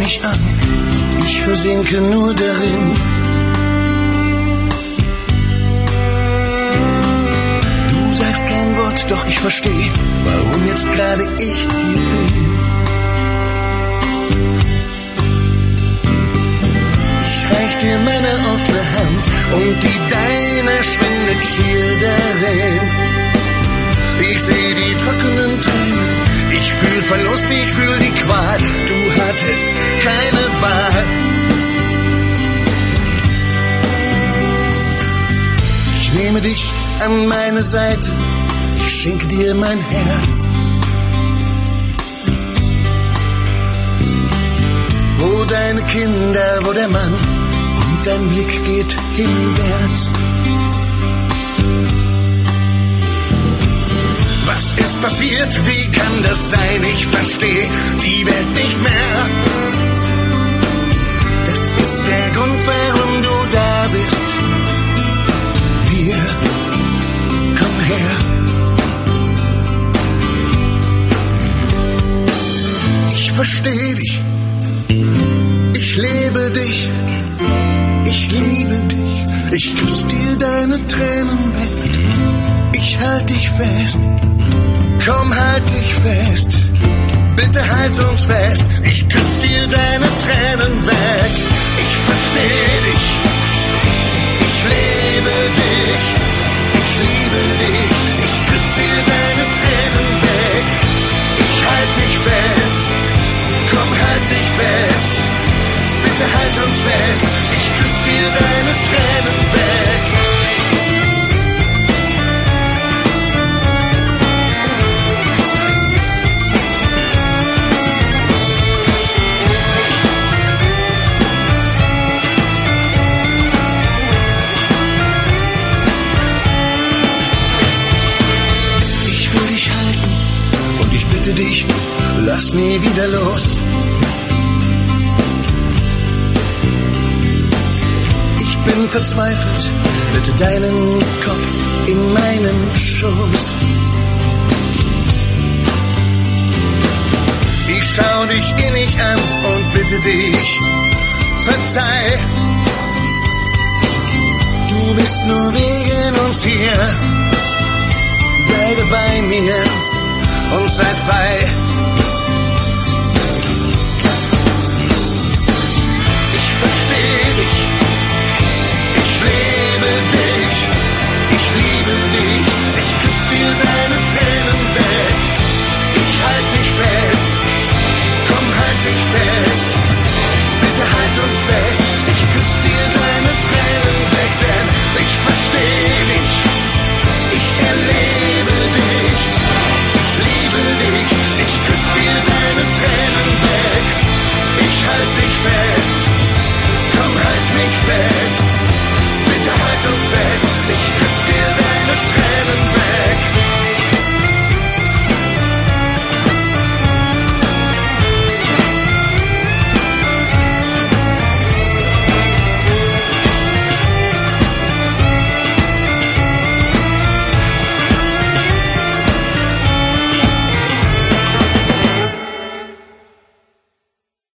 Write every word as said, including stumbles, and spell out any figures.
mich an, ich versinke nur darin. Du sagst kein Wort, doch ich verstehe, warum jetzt gerade ich hier bin. Ich reich dir meine offene Hand und die deine schwindet schier darin. Ich seh die trockenen Tränen, ich fühl Verlust, ich fühl die Qual. Du hattest keine Wahl. Ich nehme dich an meine Seite, ich schenke dir mein Herz. Wo deine Kinder, wo der Mann und dein Blick geht hinwärts. Was ist passiert? Wie kann das sein? Ich verstehe die Welt nicht mehr. Das ist der Grund, warum du da bist. Wir, komm her. Ich verstehe dich. Ich lebe dich. Ich liebe dich. Ich küss dir deine Tränen weg. Ich halt dich fest. Komm, halt dich fest, bitte halt uns fest. Ich küss dir deine Tränen weg. Ich versteh dich, ich lebe dich, ich liebe dich. Ich küss dir deine Tränen weg. Ich halt dich fest, komm, halt dich fest, bitte halt uns fest. Ich küss dir deine Tränen weg. Dich, lass nie wieder los. Ich bin verzweifelt, bitte deinen Kopf in meinen Schoß. Ich schau dich innig an und bitte dich, verzeih. Du bist nur wegen uns hier, bleibe bei mir.